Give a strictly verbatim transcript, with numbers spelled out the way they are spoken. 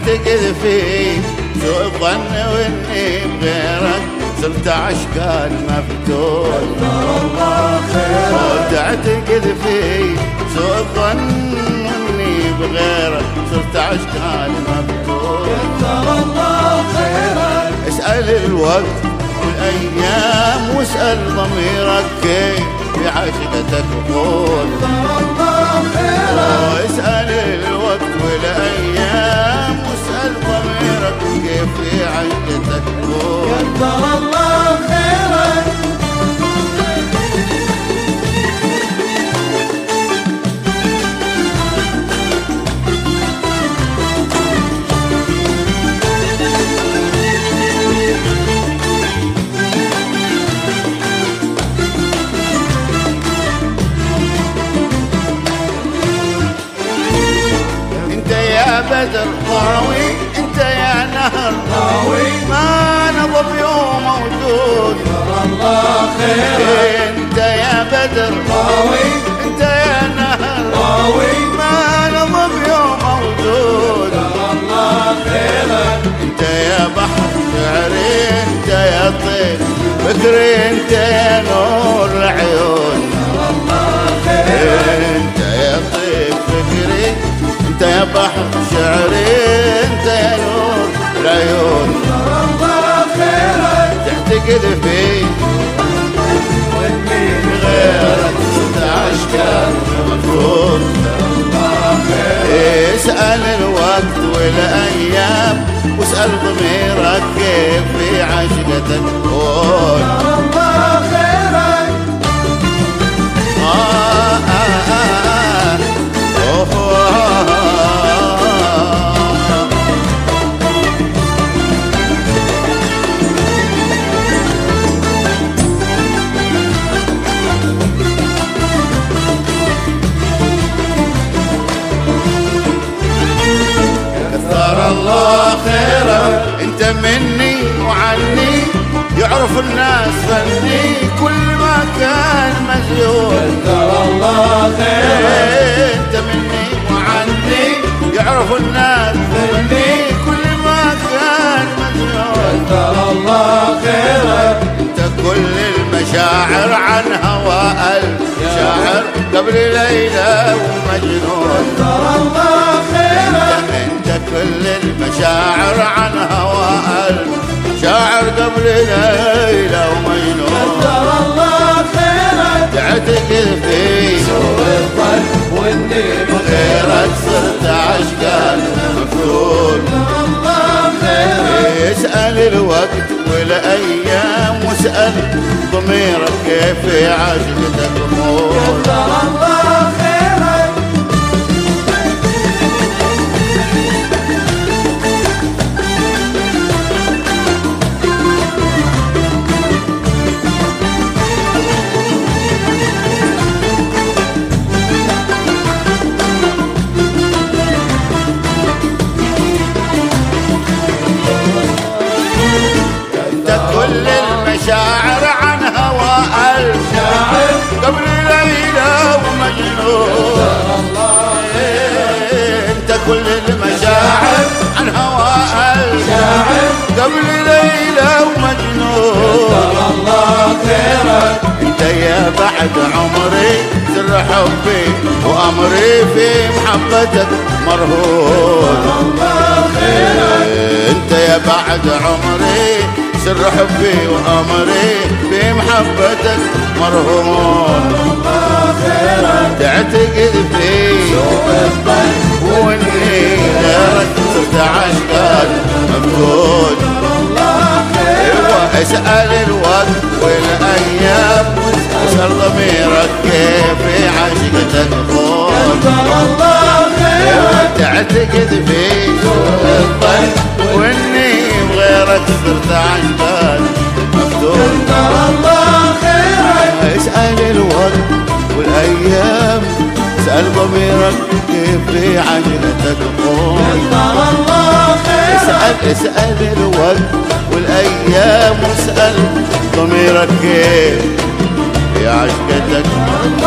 تعتقد فيه سوء الظن واني بغيرك صرت عشقان مفتون. تعتقد فيه سوء الظن واني بغيرك صرت عشقان مفتون. اسأل الوقت والايام واسأل ضميرك كيف في عشقتك طول. اسأل الوقت والايام واسأل ضميرك كيف في عشقتك طول. كثر الله خيرك. بدر ضاوي انت يا نهر ضاوي ما نضب يوم موجود. كثر الله خيرك. انت يا بدر ضاوي انت يا نهر ضاوي ما نضب يوم موجود. كثر الله خيرك. انت يا بحر شعري انت يا طير فكري انت يا نور العيون. كثر الله خيرك. انت يا طير فكري انت يا بحر شعري انت يا نور العيون. كثر الله خيرك. تعتقد فيه واني غيرك صرت عشقان مفروض. اسأل الوقت والايام واسأل ضميرك كيف في عشقتك طول. كثر الله خيرك. آه آه آه أوه. كثر الله خيرك. انت مني وعني يعرف الناس فني كل ما كان مزيون. كثر الله خيرك. انت مني وعني يعرف الناس فني كل ما كان مزيون. كثر الله خيرك. انت كل المشاعر عن هواء الشاعر قبل ليلى ومجنون. كثر الله خيرك. انت كل المشاعر عن هواء الشاعر قبل ليلى ومجنون. كثر الله خيرك. تعتقد فيه سوء الظن واني غيرك صرت عشقان مفروض. كثر الله خيرك. اسأل الوقت والايام واسأل ضميرك كيف في عشقتك طول. كثر الله خيرك. انت كل المشاعر عن هواء الشاعر قبل ليلى ومجنون. انت كل المشاعر عن هواء الشاعر قبل ليلى ومجنون. كثر الله خيرك. انت يا بعد عمري سر حبي وامري في محبتك مرهون. الله خيرك. انت يا بعد عمري سر حبي وامري في محبتك مرهون. الله خيرك. تعتقد فيه سوء الظن واني غيرك صرت عشقان مفقود. الله خيرك. اسأل الوقت والايام واسأل ضميرك كيف في عشقتك طول. كثر الله خيرك. تعتقد فيه الظن واني بغيرك صرت عشقان مفتون. كثر الله خيرك. اسأل الوقت والايام اسأل ضميرك كيف في عشقتك طول. كثر الله خيرك. اسأل اسأل الوقت والايام واسأل ضميرك كيف في عشقتك